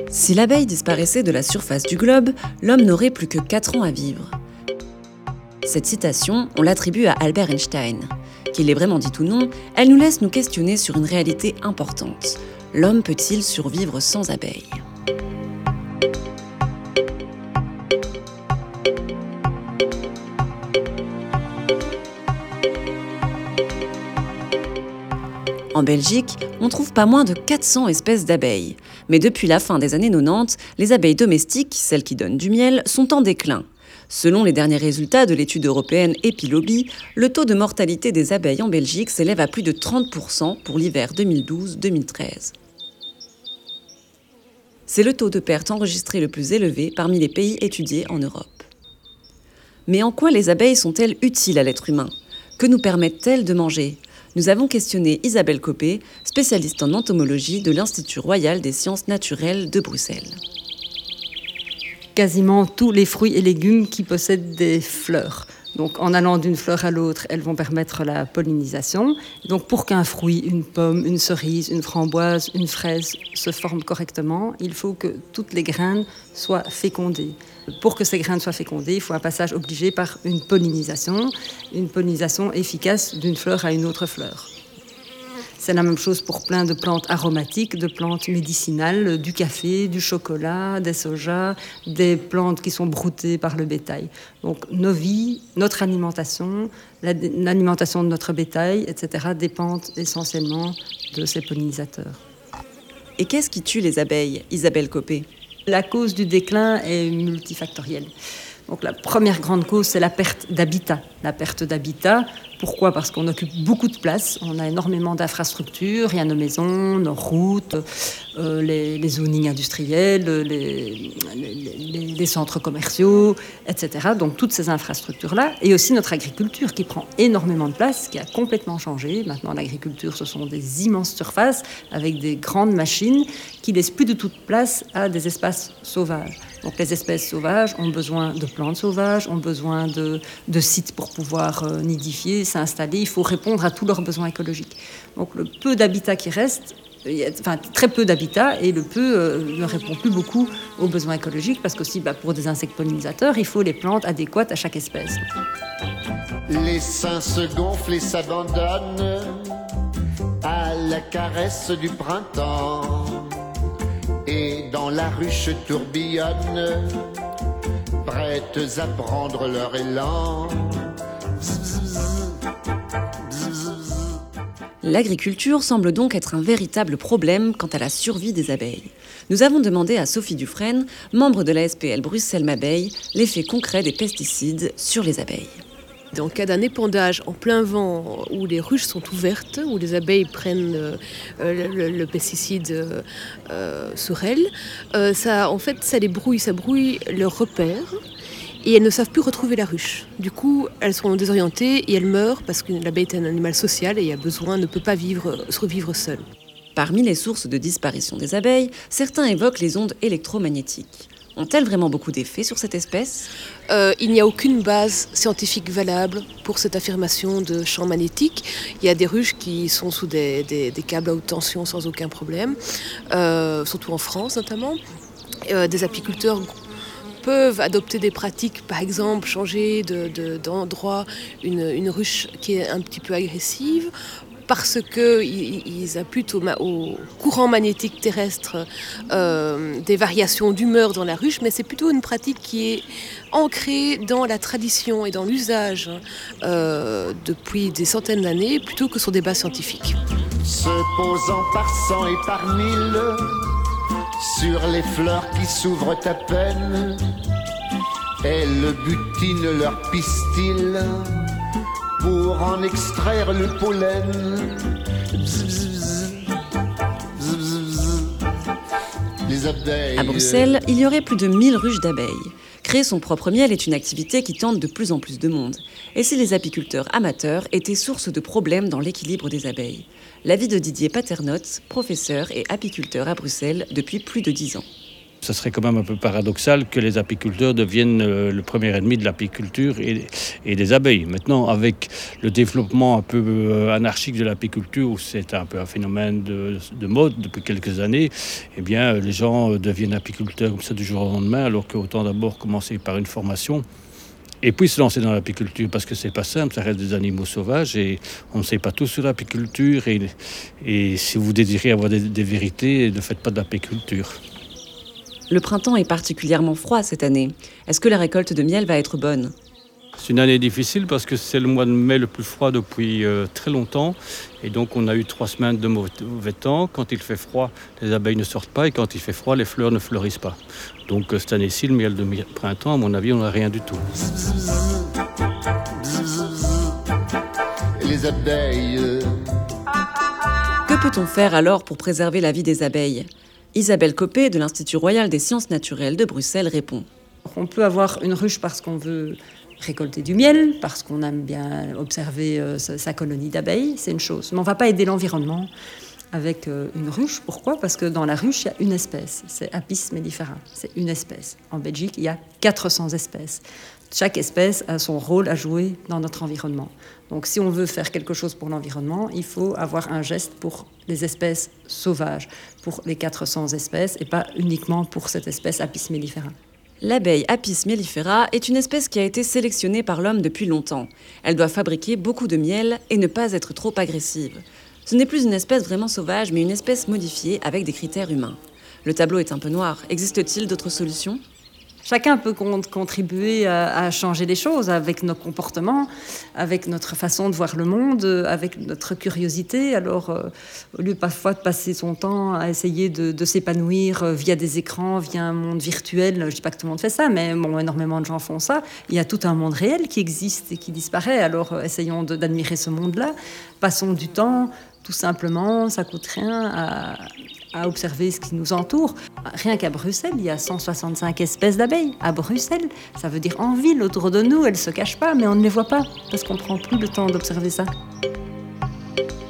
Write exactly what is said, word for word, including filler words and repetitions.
Si l'abeille disparaissait de la surface du globe, l'homme n'aurait plus que quatre ans à vivre. Cette citation, on l'attribue à Albert Einstein. Qu'il l'ait vraiment dit ou non, elle nous laisse nous questionner sur une réalité importante. L'homme peut-il survivre sans abeilles ? En Belgique, on trouve pas moins de quatre cents espèces d'abeilles. Mais depuis la fin des années quatre-vingt-dix, les abeilles domestiques, celles qui donnent du miel, sont en déclin. Selon les derniers résultats de l'étude européenne Epilobby, le taux de mortalité des abeilles en Belgique s'élève à plus de trente pour cent pour l'hiver deux mille douze deux mille treize. C'est le taux de perte enregistré le plus élevé parmi les pays étudiés en Europe. Mais en quoi les abeilles sont-elles utiles à l'être humain ? Que nous permettent-elles de manger ? Nous avons questionné Isabelle Coppé, spécialiste en entomologie de l'Institut royal des sciences naturelles de Bruxelles. Quasiment tous les fruits et légumes qui possèdent des fleurs. Donc, en allant d'une fleur à l'autre, elles vont permettre la pollinisation. Donc, pour qu'un fruit, une pomme, une cerise, une framboise, une fraise se forment correctement, il faut que toutes les graines soient fécondées. Pour que ces graines soient fécondées, il faut un passage obligé par une pollinisation, une pollinisation efficace d'une fleur à une autre fleur. C'est la même chose pour plein de plantes aromatiques, de plantes médicinales, du café, du chocolat, des sojas, des plantes qui sont broutées par le bétail. Donc nos vies, notre alimentation, l'alimentation de notre bétail, et cetera dépendent essentiellement de ces pollinisateurs. Et qu'est-ce qui tue les abeilles, Isabelle Coppé ? La cause du déclin est multifactorielle. Donc la première grande cause, c'est la perte d'habitat. La perte d'habitat, pourquoi ? Parce qu'on occupe beaucoup de place, on a énormément d'infrastructures, il y a nos maisons, nos routes, euh, les, les zonings industriels, les, les, les, les centres commerciaux, et cetera. Donc toutes ces infrastructures-là, et aussi notre agriculture qui prend énormément de place, qui a complètement changé. Maintenant, l'agriculture, ce sont des immenses surfaces avec des grandes machines qui laissent plus de toute place à des espaces sauvages. Donc les espèces sauvages ont besoin de plantes sauvages, ont besoin de, de sites pour pouvoir euh, nidifier, s'installer. Il faut répondre à tous leurs besoins écologiques. Donc le peu d'habitat qui reste, il y a, enfin très peu d'habitat, et le peu euh, ne répond plus beaucoup aux besoins écologiques parce que aussi, bah, pour des insectes pollinisateurs, il faut les plantes adéquates à chaque espèce. Les seins se gonflent et s'abandonnent à la caresse du printemps. Et dans la ruche tourbillonnent, prêtes à prendre leur élan. L'agriculture semble donc être un véritable problème quant à la survie des abeilles. Nous avons demandé à Sophie Dufresne, membre de la S P L Bruxelles Mabeille, l'effet concret des pesticides sur les abeilles. En cas d'un épandage en plein vent où les ruches sont ouvertes, où les abeilles prennent euh, le, le pesticide euh, sur elles, euh, ça, en fait, ça les brouille, ça brouille leurs repères et elles ne savent plus retrouver la ruche. Du coup, elles sont désorientées et elles meurent parce que l'abeille est un animal social et a besoin, ne peut pas vivre, survivre seule. Parmi les sources de disparition des abeilles, certains évoquent les ondes électromagnétiques. Ont-elles vraiment beaucoup d'effets sur cette espèce ? euh, Il n'y a aucune base scientifique valable pour cette affirmation de champ magnétique. Il y a des ruches qui sont sous des, des, des câbles à haute tension sans aucun problème, euh, surtout en France notamment. Euh, des apiculteurs peuvent adopter des pratiques, par exemple changer de, de, d'endroit une, une ruche qui est un petit peu agressive, parce qu'ils imputent au, au courant magnétique terrestre euh, des variations d'humeur dans la ruche, mais c'est plutôt une pratique qui est ancrée dans la tradition et dans l'usage euh, depuis des centaines d'années, plutôt que sur des bases scientifiques. Se posant par cent et par mille sur les fleurs qui s'ouvrent à peine, elles butinent leur pistil pour en extraire le pollen. Les abeilles. À Bruxelles, il y aurait plus de mille ruches d'abeilles. Créer son propre miel est une activité qui tente de plus en plus de monde. Et si les apiculteurs amateurs étaient source de problèmes dans l'équilibre des abeilles ? L'avis de Didier Paternotte, professeur et apiculteur à Bruxelles depuis plus de dix ans. Ça serait quand même un peu paradoxal que les apiculteurs deviennent le premier ennemi de l'apiculture et, et des abeilles. Maintenant, avec le développement un peu anarchique de l'apiculture, où c'est un peu un phénomène de, de mode depuis quelques années, eh bien, les gens deviennent apiculteurs comme ça du jour au lendemain, alors qu'autant d'abord commencer par une formation et puis se lancer dans l'apiculture, parce que c'est pas simple, ça reste des animaux sauvages et on ne sait pas tout sur l'apiculture. Et, et si vous désirez avoir des, des vérités, ne faites pas d'apiculture. Le printemps est particulièrement froid cette année. Est-ce que la récolte de miel va être bonne ? C'est une année difficile parce que c'est le mois de mai le plus froid depuis euh, très longtemps. Et donc on a eu trois semaines de mauvais temps. Quand il fait froid, les abeilles ne sortent pas. Et quand il fait froid, les fleurs ne fleurissent pas. Donc cette année-ci, le miel de printemps, à mon avis, on n'a rien du tout. Les abeilles. Que peut-on faire alors pour préserver la vie des abeilles ? Isabelle Coppé de l'Institut royal des sciences naturelles de Bruxelles répond. On peut avoir une ruche parce qu'on veut récolter du miel, parce qu'on aime bien observer euh, sa colonie d'abeilles, c'est une chose. Mais on ne va pas aider l'environnement avec euh, une ruche. Pourquoi ? Parce que dans la ruche, il y a une espèce, c'est Apis mellifera, c'est une espèce. En Belgique, il y a quatre cents espèces. Chaque espèce a son rôle à jouer dans notre environnement. Donc si on veut faire quelque chose pour l'environnement, il faut avoir un geste pour les espèces sauvages, pour les quatre cents espèces, et pas uniquement pour cette espèce Apis mellifera. L'abeille Apis mellifera est une espèce qui a été sélectionnée par l'homme depuis longtemps. Elle doit fabriquer beaucoup de miel et ne pas être trop agressive. Ce n'est plus une espèce vraiment sauvage, mais une espèce modifiée avec des critères humains. Le tableau est un peu noir. Existe-t-il d'autres solutions ? Chacun peut contribuer à changer les choses avec nos comportements, avec notre façon de voir le monde, avec notre curiosité. Alors, euh, au lieu parfois de passer son temps à essayer de, de s'épanouir via des écrans, via un monde virtuel, je ne dis pas que tout le monde fait ça, mais bon, énormément de gens font ça. Il y a tout un monde réel qui existe et qui disparaît. Alors, euh, essayons de, d'admirer ce monde-là. Passons du temps, tout simplement, ça ne coûte rien à... à observer ce qui nous entoure. Rien qu'à Bruxelles, il y a cent soixante-cinq espèces d'abeilles. À Bruxelles, ça veut dire en ville, autour de nous, elles ne se cachent pas, mais on ne les voit pas, parce qu'on ne prend plus le temps d'observer ça.